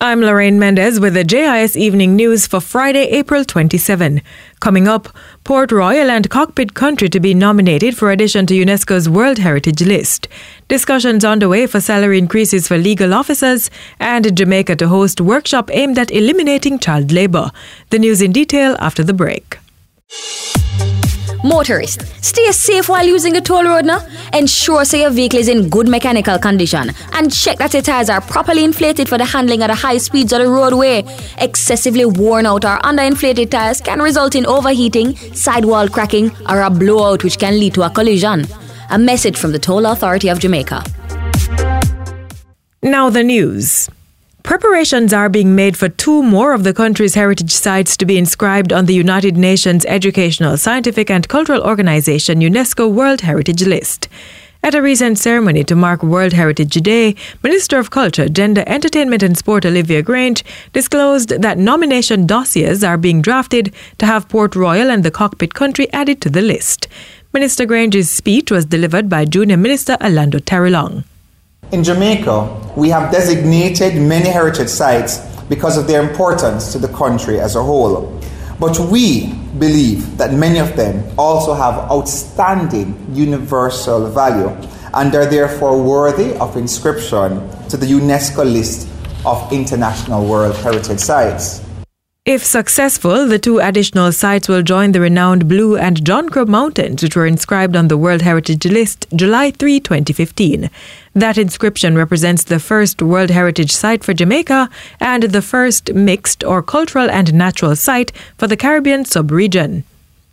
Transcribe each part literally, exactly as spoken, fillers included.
I'm Lorraine Mendez with the J I S Evening News for Friday, April twenty-seventh. Coming up, Port Royal and Cockpit Country to be nominated for addition to UNESCO's World Heritage List. Discussions underway for salary increases for legal officers, and Jamaica to host workshop aimed at eliminating child labour. The news in detail after the break. Motorists, stay safe while using the toll road now. Ensure so your vehicle is in good mechanical condition and check that your tires are properly inflated for the handling at the high speeds of the roadway. Excessively worn out or underinflated tires can result in overheating, sidewall cracking, or a blowout which can lead to a collision. A message from the Toll Authority of Jamaica. Now the news. Preparations are being made for two more of the country's heritage sites to be inscribed on the United Nations Educational, Scientific and Cultural Organization UNESCO World Heritage List. At a recent ceremony to mark World Heritage Day, Minister of Culture, Gender, Entertainment and Sport Olivia Grange disclosed that nomination dossiers are being drafted to have Port Royal and the Cockpit Country added to the list. Minister Grange's speech was delivered by Junior Minister Orlando Tarilong. In Jamaica, we have designated many heritage sites because of their importance to the country as a whole. But we believe that many of them also have outstanding universal value and are therefore worthy of inscription to the UNESCO list of International World Heritage Sites. If successful, the two additional sites will join the renowned Blue and John Crow Mountains, which were inscribed on the World Heritage List July third, twenty fifteen. That inscription represents the first World Heritage Site for Jamaica and the first mixed or cultural and natural site for the Caribbean sub-region.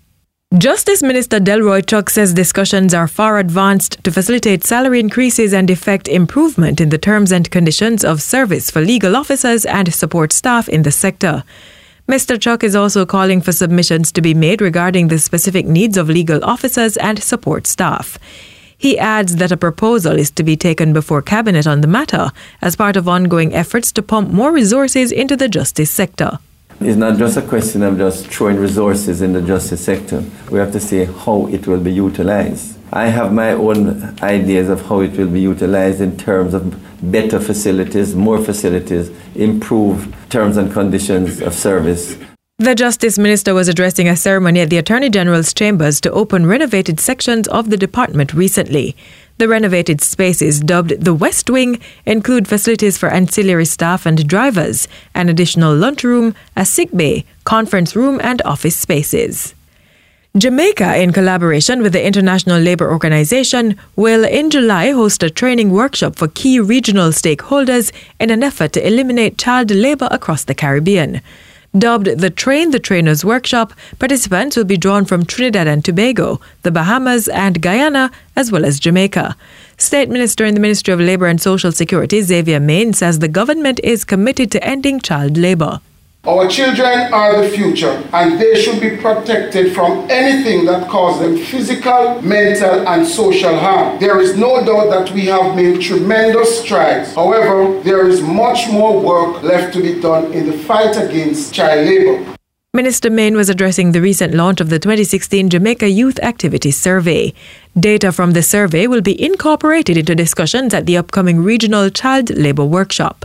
Justice Minister Delroy Chuck says discussions are far advanced to facilitate salary increases and effect improvement in the terms and conditions of service for legal officers and support staff in the sector. Mister Chuck is also calling for submissions to be made regarding the specific needs of legal officers and support staff. He adds that a proposal is to be taken before Cabinet on the matter as part of ongoing efforts to pump more resources into the justice sector. It's not just a question of just throwing resources in the justice sector. We have to see how it will be utilized. I have my own ideas of how it will be utilized in terms of better facilities, more facilities, improved terms and conditions of service. The Justice Minister was addressing a ceremony at the Attorney General's chambers to open renovated sections of the department recently. The renovated spaces, dubbed the West Wing, include facilities for ancillary staff and drivers, an additional lunchroom, a sick bay, conference room and office spaces. Jamaica, in collaboration with the International Labour Organization, will in July host a training workshop for key regional stakeholders in an effort to eliminate child labour across the Caribbean. Dubbed the Train the Trainers Workshop, participants will be drawn from Trinidad and Tobago, the Bahamas and Guyana, as well as Jamaica. State Minister in the Ministry of Labour and Social Security, Xavier Main, says the government is committed to ending child labour. Our children are the future, and they should be protected from anything that causes them physical, mental, and social harm. There is no doubt that we have made tremendous strides. However, there is much more work left to be done in the fight against child labor. Minister Main was addressing the recent launch of the twenty sixteen Jamaica Youth Activity Survey. Data from the survey will be incorporated into discussions at the upcoming Regional Child Labour Workshop.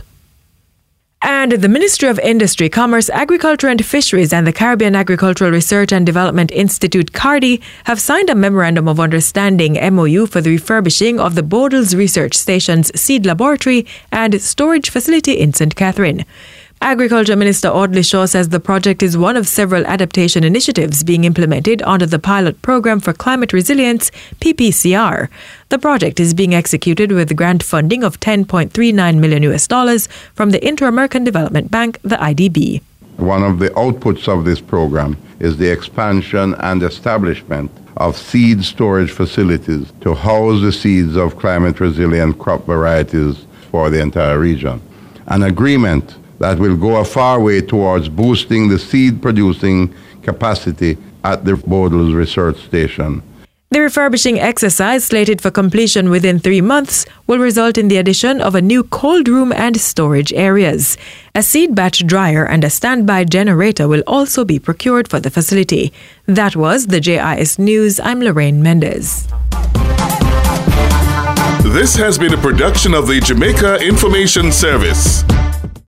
And the Ministry of Industry, Commerce, Agriculture and Fisheries and the Caribbean Agricultural Research and Development Institute, CARDI, have signed a Memorandum of Understanding M O U for the refurbishing of the Bodles Research Station's seed laboratory and storage facility in Saint Catherine. Agriculture Minister Audley Shaw says the project is one of several adaptation initiatives being implemented under the Pilot Programme for Climate Resilience, P P C R. The project is being executed with grant funding of ten point three nine million U S dollars from the Inter-American Development Bank, the I D B. One of the outputs of this program is the expansion and establishment of seed storage facilities to house the seeds of climate-resilient crop varieties for the entire region. An agreement that will go a far way towards boosting the seed-producing capacity at the Bodles Research Station. The refurbishing exercise, slated for completion within three months, will result in the addition of a new cold room and storage areas. A seed batch dryer and a standby generator will also be procured for the facility. That was the J I S News. I'm Lorraine Mendez. This has been a production of the Jamaica Information Service.